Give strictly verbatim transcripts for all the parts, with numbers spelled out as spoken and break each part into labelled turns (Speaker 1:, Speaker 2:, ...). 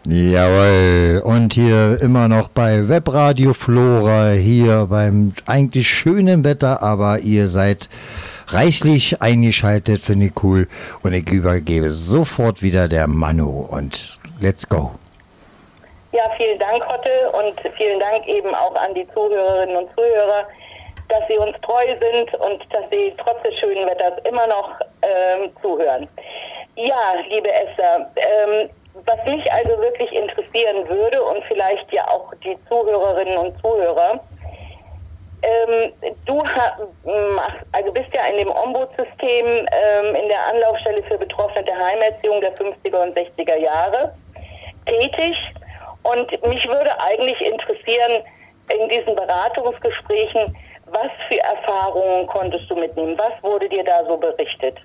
Speaker 1: Jawohl, und hier immer noch bei Webradio Flora, hier beim eigentlich schönen Wetter, aber ihr seid reichlich eingeschaltet, finde ich cool. Und ich übergebe sofort wieder der Manu und let's go.
Speaker 2: Ja, vielen Dank, Hotte, und vielen Dank eben auch an die Zuhörerinnen und Zuhörer, dass sie uns treu sind und dass sie trotz des schönen Wetters immer noch ähm, zuhören. Ja, liebe Esther, ähm, was mich also wirklich interessieren würde und vielleicht ja auch die Zuhörerinnen und Zuhörer, ähm, du ha- machst, also bist ja in dem Ombudssystem ähm, in der Anlaufstelle für Betroffene der Heimerziehung der fünfziger und sechziger Jahre tätig, und mich würde eigentlich interessieren, in diesen Beratungsgesprächen, was für Erfahrungen konntest du mitnehmen? Was wurde dir da so berichtet?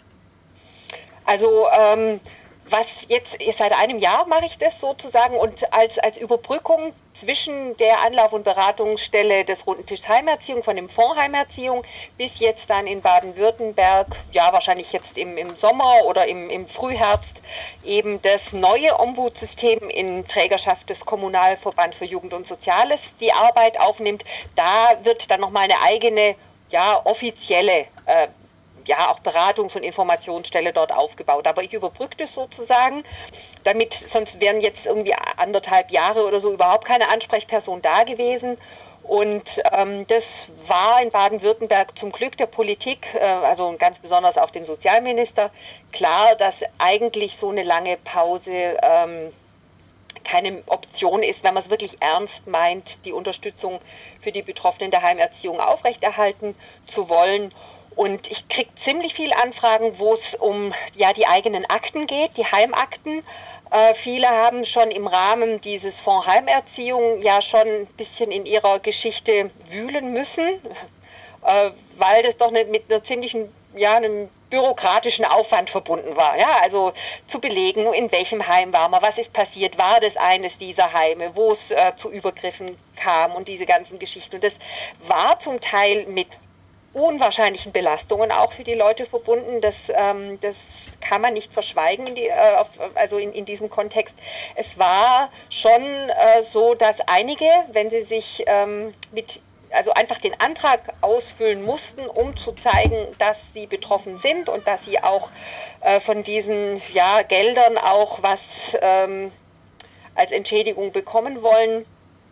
Speaker 3: Also ähm, was jetzt, seit einem Jahr mache ich das sozusagen, und als, als Überbrückung zwischen der Anlauf- und Beratungsstelle des Runden Tischs Heimerziehung, von dem Fonds Heimerziehung, bis jetzt dann in Baden-Württemberg, ja wahrscheinlich jetzt im, im Sommer oder im, im Frühherbst, eben das neue Ombudssystem in Trägerschaft des Kommunalverband für Jugend und Soziales die Arbeit aufnimmt. Da wird dann nochmal eine eigene, ja offizielle äh, ja auch Beratungs- und Informationsstelle dort aufgebaut. Aber ich überbrücke das sozusagen, damit, sonst wären jetzt irgendwie anderthalb Jahre oder so überhaupt keine Ansprechperson da gewesen. Und ähm, das war in Baden-Württemberg zum Glück der Politik, äh, also ganz besonders auch dem Sozialminister, klar, dass eigentlich so eine lange Pause ähm, keine Option ist, wenn man es wirklich ernst meint, die Unterstützung für die Betroffenen der Heimerziehung aufrechterhalten zu wollen. Und ich kriege ziemlich viele Anfragen, wo es um ja die eigenen Akten geht, die Heimakten. Äh, viele haben schon im Rahmen dieses Fonds Heimerziehung ja schon ein bisschen in ihrer Geschichte wühlen müssen, äh, weil das doch eine, mit einer ziemlichen, ja, einem bürokratischen Aufwand verbunden war. Ja, also zu belegen, in welchem Heim war man, was ist passiert, war das eines dieser Heime, wo es äh, zu Übergriffen kam und diese ganzen Geschichten. Und das war zum Teil mit unwahrscheinlichen Belastungen auch für die Leute verbunden. Das, ähm, das kann man nicht verschweigen, in die, äh, auf, also in, in diesem Kontext. Es war schon äh, so, dass einige, wenn sie sich ähm, mit also einfach den Antrag ausfüllen mussten, um zu zeigen, dass sie betroffen sind und dass sie auch äh, von diesen ja, Geldern auch was ähm, als Entschädigung bekommen wollen,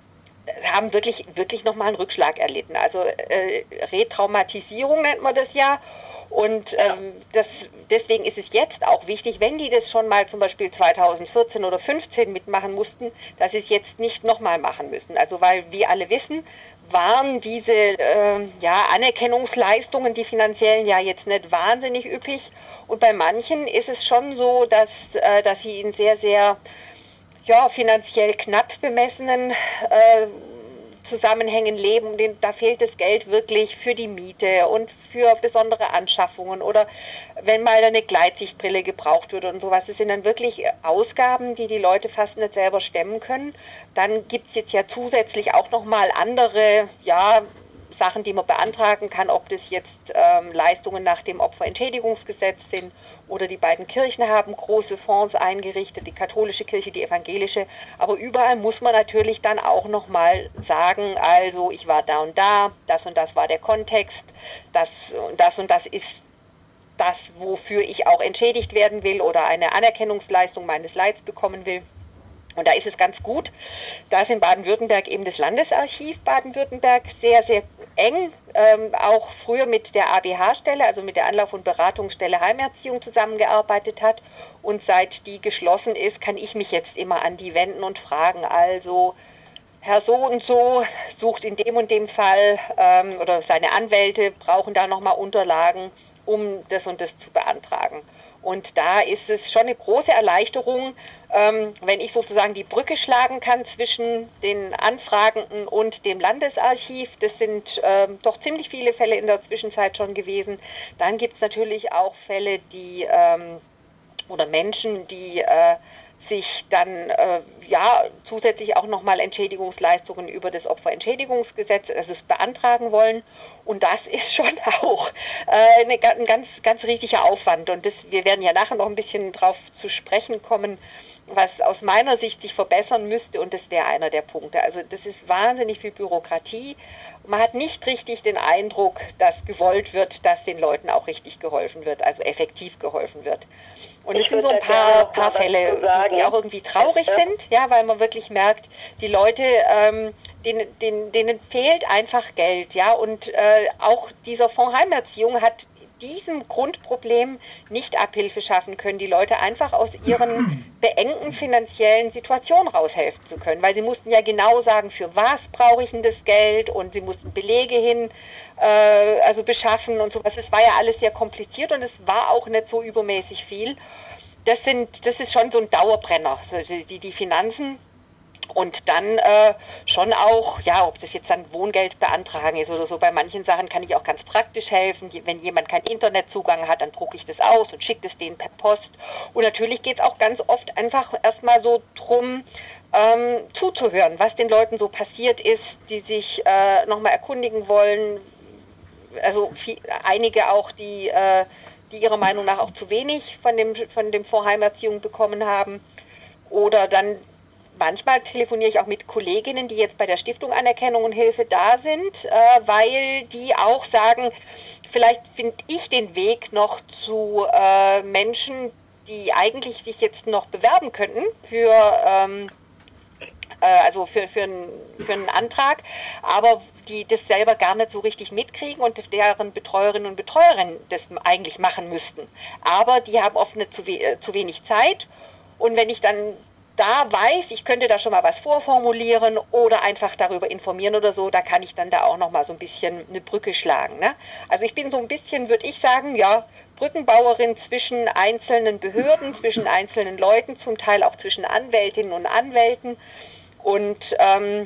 Speaker 3: haben wirklich, wirklich nochmal einen Rückschlag erlitten. Also äh, Retraumatisierung nennt man das ja. Und ähm, das, deswegen ist es jetzt auch wichtig, wenn die das schon mal zum Beispiel zweitausendvierzehn oder fünfzehn mitmachen mussten, dass sie es jetzt nicht nochmal machen müssen. Also weil wir alle wissen, waren diese äh, ja, Anerkennungsleistungen, die finanziellen, ja jetzt nicht wahnsinnig üppig. Und bei manchen ist es schon so, dass, äh, dass sie in sehr, sehr ja, finanziell knapp bemessenen äh, Zusammenhängen leben, und da fehlt das Geld wirklich für die Miete und für besondere Anschaffungen oder wenn mal eine Gleitsichtbrille gebraucht wird und sowas. Das sind dann wirklich Ausgaben, die die Leute fast nicht selber stemmen können. Dann gibt es jetzt ja zusätzlich auch nochmal andere, ja, Sachen, die man beantragen kann, ob das jetzt ähm, Leistungen nach dem Opferentschädigungsgesetz sind oder die beiden Kirchen haben große Fonds eingerichtet, die katholische Kirche, die evangelische. Aber überall muss man natürlich dann auch nochmal sagen, also ich war da und da, das und das war der Kontext, das und das und das ist das, wofür ich auch entschädigt werden will oder eine Anerkennungsleistung meines Leids bekommen will. Und da ist es ganz gut, dass in Baden-Württemberg eben das Landesarchiv Baden-Württemberg sehr, sehr eng, ähm, auch früher mit der A B H-Stelle, also mit der Anlauf- und Beratungsstelle Heimerziehung zusammengearbeitet hat. Und seit die geschlossen ist, kann ich mich jetzt immer an die wenden und fragen, also Herr so und so sucht in dem und dem Fall ähm, oder seine Anwälte brauchen da nochmal Unterlagen, um das und das zu beantragen. Und da ist es schon eine große Erleichterung, ähm, wenn ich sozusagen die Brücke schlagen kann zwischen den Anfragenden und dem Landesarchiv. Das sind ähm, doch ziemlich viele Fälle in der Zwischenzeit schon gewesen. Dann gibt es natürlich auch Fälle, die ähm, oder Menschen, die äh, sich dann äh, ja zusätzlich auch nochmal Entschädigungsleistungen über das Opferentschädigungsgesetz, also es beantragen wollen. Und das ist schon auch äh, eine, ein ganz, ganz riesiger Aufwand. Und das, wir werden ja nachher noch ein bisschen drauf zu sprechen kommen, was aus meiner Sicht sich verbessern müsste. Und das wäre einer der Punkte. Also das ist wahnsinnig viel Bürokratie. Man hat nicht richtig den Eindruck, dass gewollt wird, dass den Leuten auch richtig geholfen wird, also effektiv geholfen wird. Und es sind so ein paar, paar Fälle, die, die auch irgendwie traurig ja. sind, ja, weil man wirklich merkt, die Leute, ähm, denen, denen, denen fehlt einfach Geld, ja, und äh, auch dieser Fonds Heimerziehung hat diesem Grundproblem nicht Abhilfe schaffen können, die Leute einfach aus ihren beengten finanziellen Situationen raushelfen zu können, weil sie mussten ja genau sagen, für was brauche ich denn das Geld, und sie mussten Belege hin, äh, also beschaffen und sowas. Es war ja alles sehr kompliziert und es war auch nicht so übermäßig viel. Das sind, das ist schon so ein Dauerbrenner, die, die Finanzen. Und dann äh, schon auch, ja, ob das jetzt dann Wohngeld beantragen ist oder so, bei manchen Sachen kann ich auch ganz praktisch helfen. Wenn jemand keinen Internetzugang hat, dann drucke ich das aus und schicke das denen per Post. Und natürlich geht es auch ganz oft einfach erstmal so drum, ähm, zuzuhören, was den Leuten so passiert ist, die sich äh, nochmal erkundigen wollen. Also viel, einige auch, die, äh, die ihrer Meinung nach auch zu wenig von dem, von dem Fonds Heimerziehung bekommen haben. Oder dann manchmal telefoniere ich auch mit Kolleginnen, die jetzt bei der Stiftung Anerkennung und Hilfe da sind, äh, weil die auch sagen, vielleicht finde ich den Weg noch zu äh, Menschen, die eigentlich sich jetzt noch bewerben könnten für, ähm, äh, also für, für, ein, für einen Antrag, aber die das selber gar nicht so richtig mitkriegen und deren Betreuerinnen und Betreuer das eigentlich machen müssten. Aber die haben oft nicht zu, we- zu wenig Zeit, und wenn ich dann da weiß, ich könnte da schon mal was vorformulieren oder einfach darüber informieren oder so, da kann ich dann da auch noch mal so ein bisschen eine Brücke schlagen. Ne? Also ich bin so ein bisschen, würde ich sagen, ja, Brückenbauerin zwischen einzelnen Behörden, zwischen einzelnen Leuten, zum Teil auch zwischen Anwältinnen und Anwälten. Und ähm,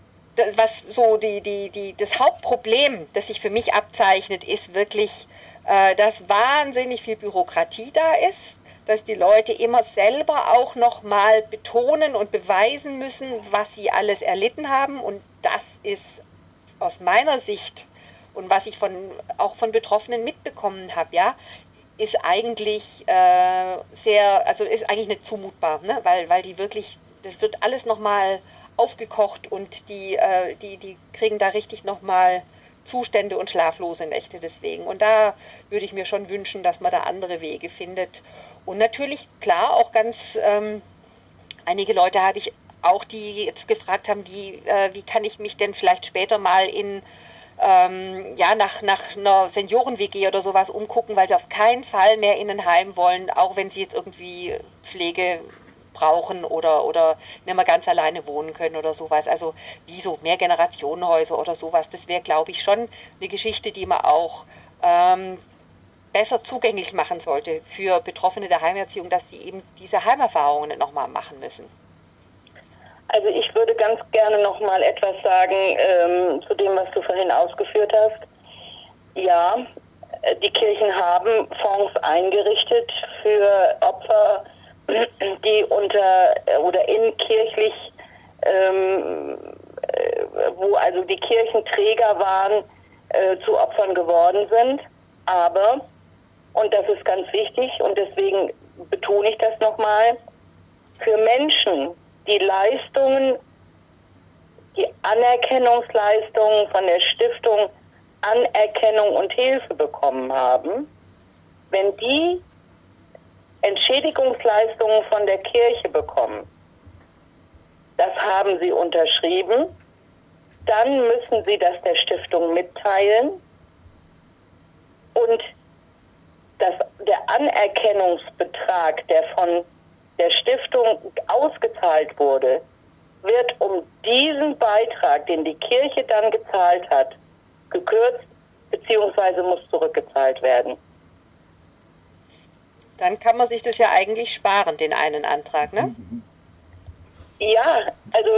Speaker 3: was so die, die, die, das Hauptproblem, das sich für mich abzeichnet, ist wirklich, äh, dass wahnsinnig viel Bürokratie da ist, dass die Leute immer selber auch noch mal betonen und beweisen müssen, was sie alles erlitten haben. Und das ist aus meiner Sicht und was ich von, auch von Betroffenen mitbekommen habe, ja, ist eigentlich äh, sehr, also ist eigentlich nicht zumutbar, ne? weil, weil die wirklich, das wird alles noch mal aufgekocht und die, äh, die, die kriegen da richtig noch mal Zustände und schlaflose Nächte deswegen. Und da würde ich mir schon wünschen, dass man da andere Wege findet. Und natürlich, klar, auch ganz, ähm, einige Leute habe ich auch, die jetzt gefragt haben, wie, äh, wie kann ich mich denn vielleicht später mal in, ähm, ja, nach, nach einer Senioren-W G oder sowas umgucken, weil sie auf keinen Fall mehr in ein Heim wollen, auch wenn sie jetzt irgendwie Pflege brauchen oder, oder nicht mehr ganz alleine wohnen können oder sowas. Also wie so Mehrgenerationenhäuser oder sowas, das wäre, glaube ich, schon eine Geschichte, die man auch ähm, besser zugänglich machen sollte für Betroffene der Heimerziehung, dass sie eben diese Heimerfahrungen nicht nochmal machen müssen.
Speaker 2: Also ich würde ganz gerne noch mal etwas sagen ähm, zu dem, was du vorhin ausgeführt hast. Ja, die Kirchen haben Fonds eingerichtet für Opfer, die unter oder in kirchlich, ähm, wo also die Kirchenträger waren, äh, zu Opfern geworden sind. Aber, und das ist ganz wichtig und deswegen betone ich das nochmal, für Menschen, die Leistungen, die Anerkennungsleistungen von der Stiftung Anerkennung und Hilfe bekommen haben, wenn die Entschädigungsleistungen von der Kirche bekommen, das haben sie unterschrieben, dann müssen sie das der Stiftung mitteilen und das, der Anerkennungsbetrag, der von der Stiftung ausgezahlt wurde, wird um diesen Beitrag, den die Kirche dann gezahlt hat, gekürzt bzw. muss zurückgezahlt werden.
Speaker 3: Dann kann man sich das ja eigentlich sparen, den einen Antrag, ne?
Speaker 2: Ja, also,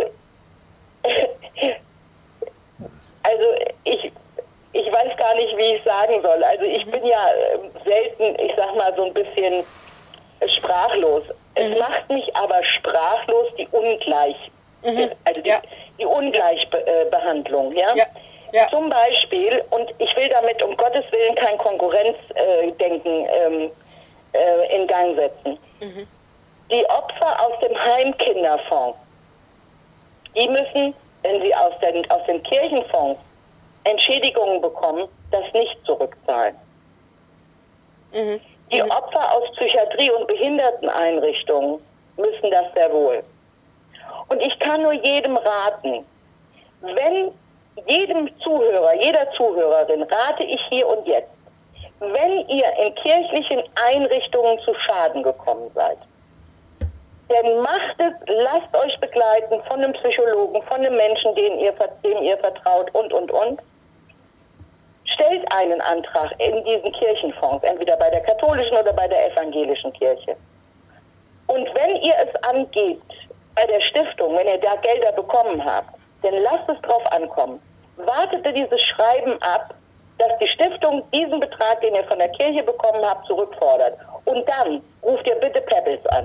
Speaker 2: also ich, ich weiß gar nicht, wie ich sagen soll. Also ich bin ja selten, ich sag mal so ein bisschen sprachlos. Es mhm. macht mich aber sprachlos die Ungleich, mhm. also die, ja. die Ungleichbehandlung. Ja? Ja. Ja. Zum Beispiel, und ich will damit um Gottes Willen kein Konkurrenzdenken ähm, äh, in Gang setzen. Mhm. Die Opfer aus dem Heimkinderfonds, die müssen, wenn sie aus den, aus den Kirchenfonds Entschädigungen bekommen, das nicht zurückzahlen. Mhm. Die mhm. Opfer aus Psychiatrie- und Behinderteneinrichtungen müssen das sehr wohl. Und ich kann nur jedem raten, wenn jedem Zuhörer, jeder Zuhörerin rate ich hier und jetzt, wenn ihr in kirchlichen Einrichtungen zu Schaden gekommen seid, dann macht es, lasst euch begleiten von einem Psychologen, von einem Menschen, dem ihr, dem ihr vertraut und, und, und. Stellt einen Antrag in diesen Kirchenfonds, entweder bei der katholischen oder bei der evangelischen Kirche. Und wenn ihr es angebt bei der Stiftung, wenn ihr da Gelder bekommen habt, dann lasst es drauf ankommen. Wartet ihr dieses Schreiben ab, dass die Stiftung diesen Betrag, den ihr von der Kirche bekommen habt, zurückfordert. Und dann ruft ihr bitte Pebbles an.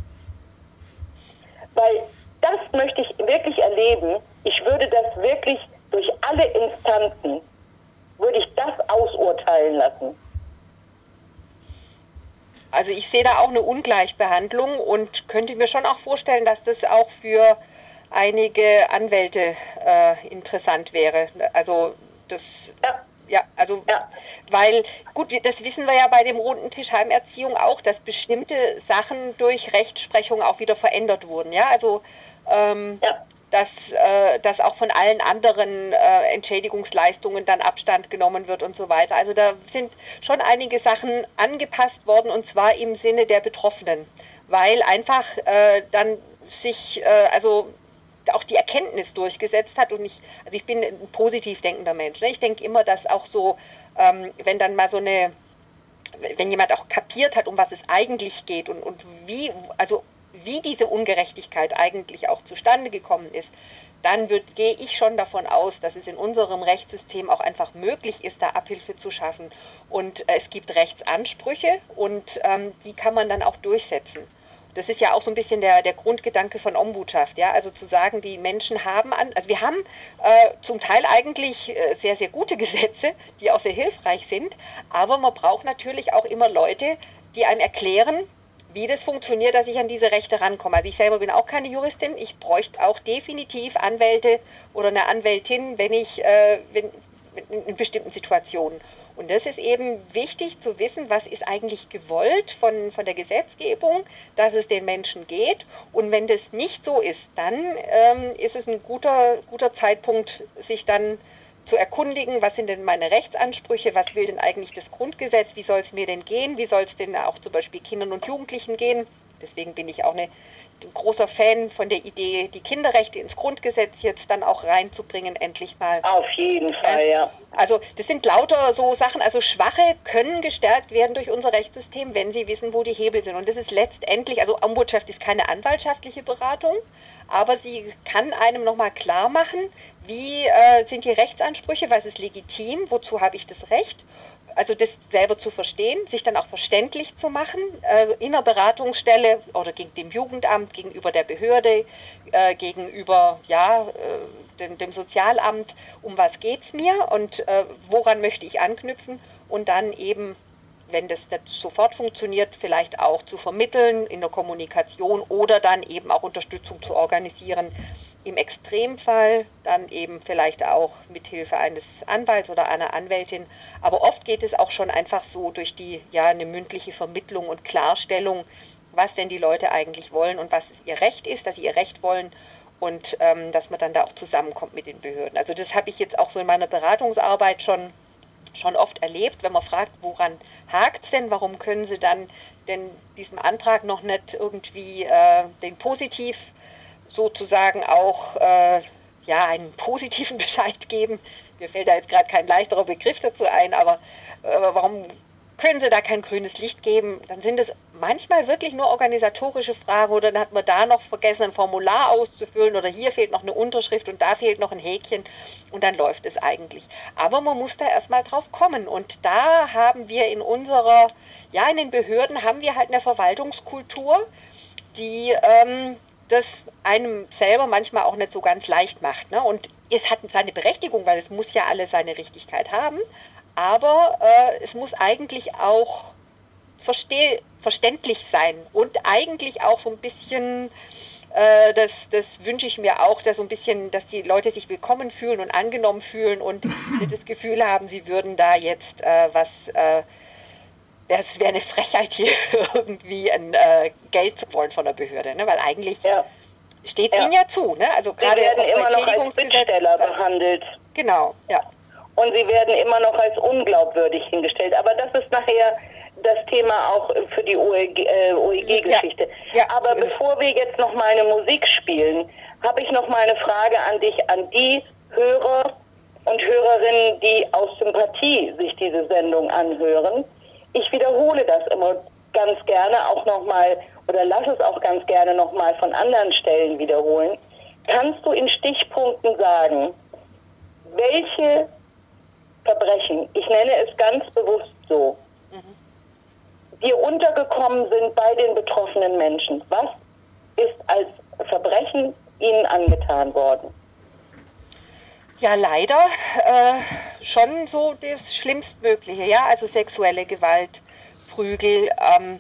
Speaker 2: Weil das möchte ich wirklich erleben. Ich würde das wirklich durch alle Instanzen, würde ich das ausurteilen lassen.
Speaker 3: Also ich sehe da auch eine Ungleichbehandlung und könnte mir schon auch vorstellen, dass das auch für einige Anwälte äh, interessant wäre. Also das, ja, ja also, ja. weil, gut, das wissen wir ja bei dem Runden Tisch Heimerziehung auch, dass bestimmte Sachen durch Rechtsprechung auch wieder verändert wurden, ja, also, ähm, ja. Dass, äh, dass auch von allen anderen äh, Entschädigungsleistungen dann Abstand genommen wird und so weiter. Also da sind schon einige Sachen angepasst worden und zwar im Sinne der Betroffenen, weil einfach äh, dann sich, äh, also auch die Erkenntnis durchgesetzt hat und ich, also ich bin ein positiv denkender Mensch. Ne? Ich denke immer, dass auch so, ähm, wenn dann mal so eine, wenn jemand auch kapiert hat, um was es eigentlich geht und, und wie, also wie diese Ungerechtigkeit eigentlich auch zustande gekommen ist, dann wird, gehe ich schon davon aus, dass es in unserem Rechtssystem auch einfach möglich ist, da Abhilfe zu schaffen. Und äh, es gibt Rechtsansprüche und ähm, die kann man dann auch durchsetzen. Das ist ja auch so ein bisschen der, der Grundgedanke von Ombudschaft, ja, also zu sagen, die Menschen haben, an, also wir haben äh, zum Teil eigentlich äh, sehr, sehr gute Gesetze, die auch sehr hilfreich sind, aber man braucht natürlich auch immer Leute, die einem erklären, wie das funktioniert, dass ich an diese Rechte rankomme. Also ich selber bin auch keine Juristin, ich bräuchte auch definitiv Anwälte oder eine Anwältin, wenn ich äh, wenn, in bestimmten Situationen. Und das ist eben wichtig zu wissen, was ist eigentlich gewollt von, von der Gesetzgebung, dass es den Menschen geht. Und wenn das nicht so ist, dann ähm, ist es ein guter, guter Zeitpunkt, sich dann zu erkundigen, was sind denn meine Rechtsansprüche, was will denn eigentlich das Grundgesetz, wie soll es mir denn gehen, wie soll es denn auch zum Beispiel Kindern und Jugendlichen gehen. Deswegen bin ich auch eine, ein großer Fan von der Idee, die Kinderrechte ins Grundgesetz jetzt dann auch reinzubringen, endlich mal.
Speaker 2: Auf jeden Fall, äh, ja.
Speaker 3: Also das sind lauter so Sachen, also Schwache können gestärkt werden durch unser Rechtssystem, wenn sie wissen, wo die Hebel sind. Und das ist letztendlich, also Ombudschaft ist keine anwaltschaftliche Beratung, aber sie kann einem nochmal klar machen, wie äh, sind die Rechtsansprüche, was ist legitim, wozu habe ich das Recht. Also das selber zu verstehen, sich dann auch verständlich zu machen, äh, in einer Beratungsstelle oder gegen dem Jugendamt, gegenüber der Behörde, äh, gegenüber ja, äh, dem, dem Sozialamt, um was geht es mir und äh, woran möchte ich anknüpfen und dann eben, wenn das nicht sofort funktioniert, vielleicht auch zu vermitteln in der Kommunikation oder dann eben auch Unterstützung zu organisieren. Im Extremfall dann eben vielleicht auch mit Hilfe eines Anwalts oder einer Anwältin. Aber oft geht es auch schon einfach so durch die, ja, eine mündliche Vermittlung und Klarstellung, was denn die Leute eigentlich wollen und was ihr Recht ist, dass sie ihr Recht wollen und ähm, dass man dann da auch zusammenkommt mit den Behörden. Also das habe ich jetzt auch so in meiner Beratungsarbeit schon schon oft erlebt, wenn man fragt, woran hakt es denn, warum können Sie dann denn diesem Antrag noch nicht irgendwie äh, den positiv sozusagen auch äh, ja, einen positiven Bescheid geben. Mir fällt da jetzt gerade kein leichterer Begriff dazu ein, aber äh, warum können Sie da kein grünes Licht geben? Dann sind es manchmal wirklich nur organisatorische Fragen oder dann hat man da noch vergessen, ein Formular auszufüllen oder hier fehlt noch eine Unterschrift und da fehlt noch ein Häkchen und dann läuft es eigentlich. Aber man muss da erstmal drauf kommen und da haben wir in unserer, ja in den Behörden haben wir halt eine Verwaltungskultur die ähm, das einem selber manchmal auch nicht so ganz leicht macht. Ne? Und es hat seine Berechtigung, weil es muss ja alles seine Richtigkeit haben, aber äh, es muss eigentlich auch versteh- verständlich sein und eigentlich auch so ein bisschen, äh, das, das wünsche ich mir auch, dass so ein bisschen, dass die Leute sich willkommen fühlen und angenommen fühlen und nicht das Gefühl haben, sie würden da jetzt äh, was... Äh, das wäre eine Frechheit, hier irgendwie ein äh, Geld zu wollen von der Behörde, ne? Weil eigentlich ja. steht es ja. ihnen ja zu. Ne? Also
Speaker 2: sie werden immer noch als Bittsteller behandelt.
Speaker 3: Genau, ja.
Speaker 2: Und sie werden immer noch als unglaubwürdig hingestellt. Aber das ist nachher das Thema auch für die O E G-Geschichte. Ja. Ja, Aber so bevor wir jetzt noch mal eine Musik spielen, habe ich noch mal eine Frage an dich, an die Hörer und Hörerinnen, die aus Sympathie sich diese Sendung anhören. Ich wiederhole das immer ganz gerne auch nochmal oder lass es auch ganz gerne nochmal von anderen Stellen wiederholen. Kannst du in Stichpunkten sagen, welche Verbrechen, ich nenne es ganz bewusst so, mhm. dir untergekommen sind bei den betroffenen Menschen? Was ist als Verbrechen ihnen angetan worden?
Speaker 3: Ja, leider äh, schon so das Schlimmstmögliche, ja, also sexuelle Gewalt, Prügel, ähm,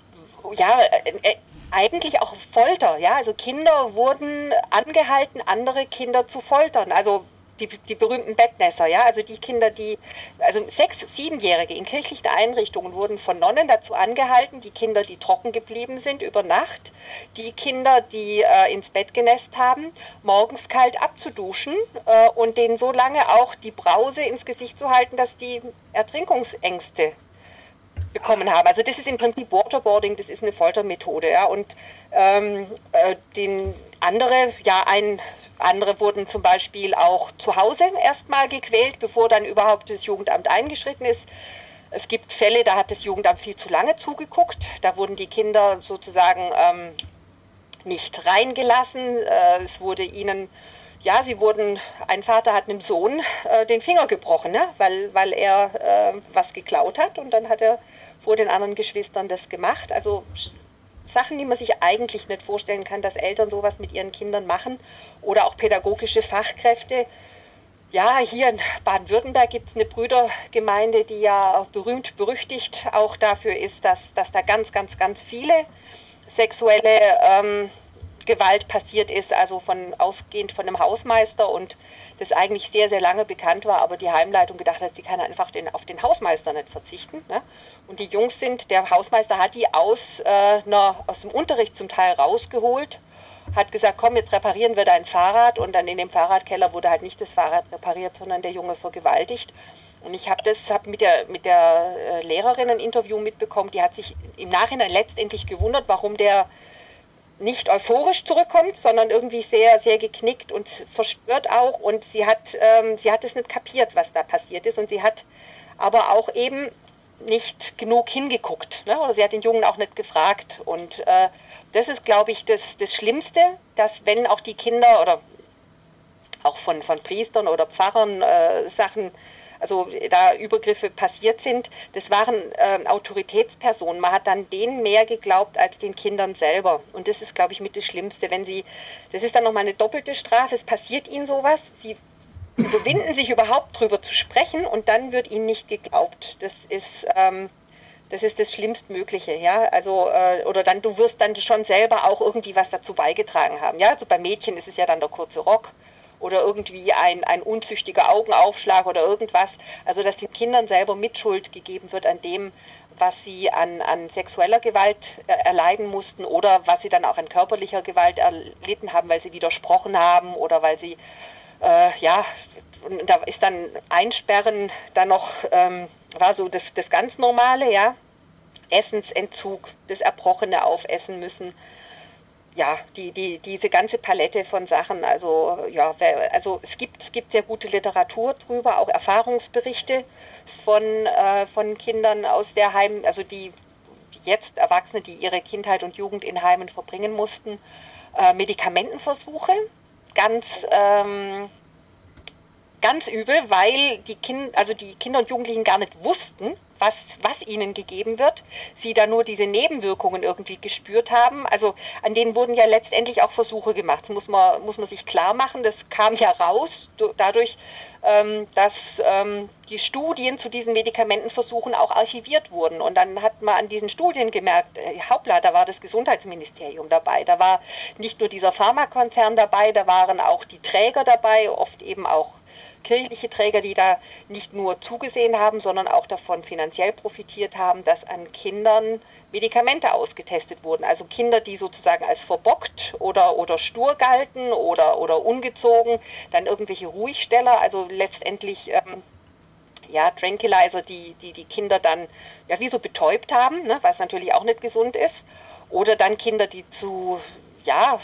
Speaker 3: ja, äh, eigentlich auch Folter, ja, also Kinder wurden angehalten, andere Kinder zu foltern, also die, die berühmten Bettnässer, ja, also die Kinder, die, also sechs-, siebenjährige in kirchlichen Einrichtungen wurden von Nonnen dazu angehalten, die Kinder, die trocken geblieben sind über Nacht, die Kinder, die äh, ins Bett genässt haben, morgens kalt abzuduschen äh, und denen so lange auch die Brause ins Gesicht zu halten, dass die Ertrinkungsängste bekommen haben. Also das ist im Prinzip Waterboarding, das ist eine Foltermethode, ja, und ähm, äh, den andere, ja, ein Andere wurden zum Beispiel auch zu Hause erstmal gequält, bevor dann überhaupt das Jugendamt eingeschritten ist. Es gibt Fälle, da hat das Jugendamt viel zu lange zugeguckt. Da wurden die Kinder sozusagen ähm, nicht reingelassen. Äh, es wurde ihnen, ja, sie wurden, ein Vater hat einem Sohn äh, den Finger gebrochen, ne? weil, weil er äh, was geklaut hat und dann hat er vor den anderen Geschwistern das gemacht. Also Sachen, die man sich eigentlich nicht vorstellen kann, dass Eltern sowas mit ihren Kindern machen oder auch pädagogische Fachkräfte. Ja, hier in Baden-Württemberg gibt es eine Brüdergemeinde, die ja berühmt, berüchtigt auch dafür ist, dass, dass da ganz, ganz, ganz viele sexuelle ähm, Gewalt passiert ist, also von, ausgehend von einem Hausmeister und das eigentlich sehr, sehr lange bekannt war, aber die Heimleitung gedacht hat, sie kann einfach den, auf den Hausmeister nicht verzichten. Ne? Und die Jungs sind, der Hausmeister hat die aus, äh, na, aus dem Unterricht zum Teil rausgeholt, hat gesagt, komm, jetzt reparieren wir dein Fahrrad und dann in dem Fahrradkeller wurde halt nicht das Fahrrad repariert, sondern der Junge vergewaltigt. Und ich habe das hab mit der, mit der äh, Lehrerin ein Interview mitbekommen, die hat sich im Nachhinein letztendlich gewundert, warum der nicht euphorisch zurückkommt, sondern irgendwie sehr, sehr geknickt und verstört auch. Und sie hat, ähm, sie hat es nicht kapiert, was da passiert ist. Und sie hat aber auch eben nicht genug hingeguckt. Ne? Oder sie hat den Jungen auch nicht gefragt. Und äh, das ist, glaube ich, das, das Schlimmste, dass wenn auch die Kinder oder auch von, von Priestern oder Pfarrern äh, Sachen, also da Übergriffe passiert sind, das waren äh, Autoritätspersonen. Man hat dann denen mehr geglaubt als den Kindern selber. Und das ist, glaube ich, mit das Schlimmste. Wenn sie, das ist dann nochmal eine doppelte Strafe, es passiert ihnen sowas, sie überwinden sich überhaupt drüber zu sprechen und dann wird ihnen nicht geglaubt. Das ist, ähm, das ist das Schlimmstmögliche, ja. Also, äh, oder dann, du wirst dann schon selber auch irgendwie was dazu beigetragen haben. Ja, also bei Mädchen ist es ja dann der kurze Rock. Oder irgendwie ein, ein unzüchtiger Augenaufschlag oder irgendwas. Also dass den Kindern selber Mitschuld gegeben wird an dem, was sie an, an sexueller Gewalt erleiden mussten oder was sie dann auch an körperlicher Gewalt erlitten haben, weil sie widersprochen haben oder weil sie, äh, ja, und da ist dann Einsperren dann noch, ähm, war so das, das ganz Normale, ja, Essensentzug, das Erbrochene aufessen müssen. Ja, die, die, diese ganze Palette von Sachen, also ja, also es gibt, es gibt sehr gute Literatur drüber, auch Erfahrungsberichte von, äh, von Kindern aus der Heim, also die jetzt Erwachsene, die ihre Kindheit und Jugend in Heimen verbringen mussten, äh, Medikamentenversuche, ganz, ähm, ganz übel, weil die, kind, also die Kinder und Jugendlichen gar nicht wussten, was, was ihnen gegeben wird. Sie da nur diese Nebenwirkungen irgendwie gespürt haben. Also an denen wurden ja letztendlich auch Versuche gemacht. Das muss man, muss man sich klar machen. Das kam ja raus dadurch, ähm, dass ähm, die Studien zu diesen Medikamentenversuchen auch archiviert wurden. Und dann hat man an diesen Studien gemerkt, äh, hoppla, da war das Gesundheitsministerium dabei. Da war nicht nur dieser Pharmakonzern dabei, da waren auch die Träger dabei, oft eben auch kirchliche Träger, die da nicht nur zugesehen haben, sondern auch davon finanziell profitiert haben, dass an Kindern Medikamente ausgetestet wurden. Also Kinder, die sozusagen als verbockt oder, oder stur galten oder, oder ungezogen, dann irgendwelche Ruhigsteller, also letztendlich ähm, ja, Tranquilizer, die, die die Kinder dann ja wie so betäubt haben, ne, was natürlich auch nicht gesund ist. Oder dann Kinder, die zu, ja,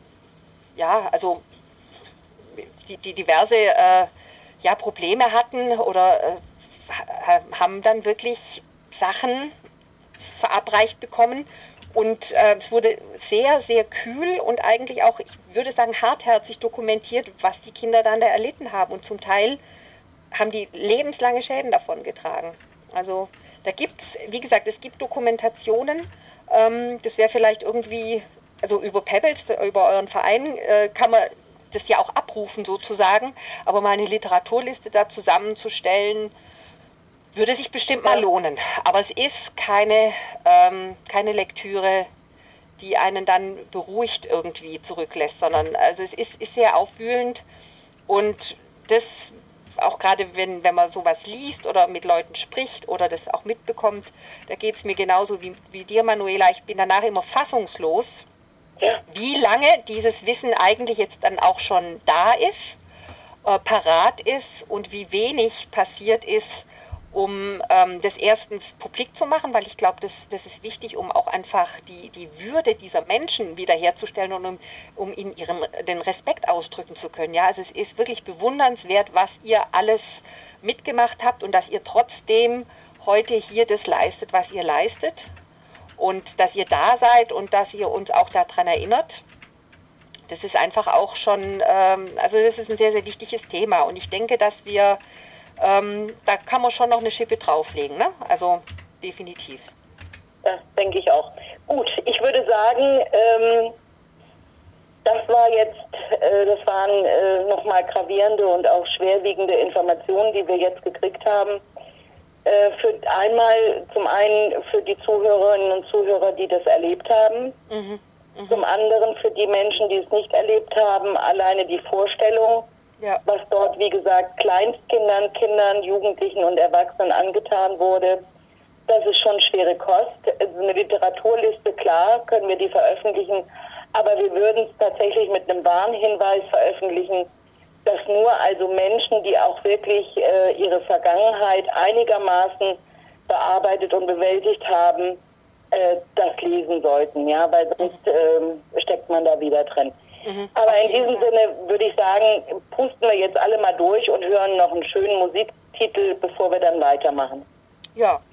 Speaker 3: ja, also die, die diverse äh, ja, Probleme hatten oder äh, haben dann wirklich Sachen verabreicht bekommen. Und äh, es wurde sehr, sehr kühl und eigentlich auch, ich würde sagen, hartherzig dokumentiert, was die Kinder dann da erlitten haben. Und zum Teil haben die lebenslange Schäden davon getragen. Also da gibt es, wie gesagt, es gibt Dokumentationen. Ähm, das wäre vielleicht irgendwie, also über Pebbles, über euren Verein, äh, kann man das ja auch abrufen sozusagen, aber mal eine Literaturliste da zusammenzustellen, würde sich bestimmt mal lohnen. Aber es ist keine, ähm, keine Lektüre, die einen dann beruhigt irgendwie zurücklässt, sondern also es ist, ist sehr aufwühlend und das auch gerade, wenn, wenn man sowas liest oder mit Leuten spricht oder das auch mitbekommt, da geht es mir genauso wie, wie dir, Manuela. Ich bin danach immer fassungslos, ja, wie lange dieses Wissen eigentlich jetzt dann auch schon da ist, äh, parat ist und wie wenig passiert ist, um ähm, das erstens publik zu machen, weil ich glaube, das, das ist wichtig, um auch einfach die, die Würde dieser Menschen wiederherzustellen und um, um ihnen ihren, den Respekt ausdrücken zu können. Ja, also es ist wirklich bewundernswert, was ihr alles mitgemacht habt und dass ihr trotzdem heute hier das leistet, was ihr leistet. Und dass ihr da seid und dass ihr uns auch daran erinnert, das ist einfach auch schon, ähm, also das ist ein sehr, sehr wichtiges Thema. Und ich denke, dass wir, ähm, da kann man schon noch eine Schippe drauflegen, ne? Also definitiv.
Speaker 2: Das denke ich auch. Gut, ich würde sagen, ähm, das war jetzt, äh, das waren äh, nochmal gravierende und auch schwerwiegende Informationen, die wir jetzt gekriegt haben. Für einmal zum einen für die Zuhörerinnen und Zuhörer, die das erlebt haben, mhm, mh. Zum anderen für die Menschen, die es nicht erlebt haben, alleine die Vorstellung, ja, was dort, wie gesagt, Kleinstkindern, Kindern, Jugendlichen und Erwachsenen angetan wurde, das ist schon schwere Kost. Eine Literaturliste, klar, können wir die veröffentlichen, aber wir würden es tatsächlich mit einem Warnhinweis veröffentlichen, dass nur also Menschen, die auch wirklich äh, ihre Vergangenheit einigermaßen bearbeitet und bewältigt haben, äh, das lesen sollten, ja, weil sonst äh, steckt man da wieder drin. Mhm, aber in diesem Fall. Sinne würde ich sagen, pusten wir jetzt alle mal durch und hören noch einen schönen Musiktitel, bevor wir dann weitermachen.
Speaker 3: Ja,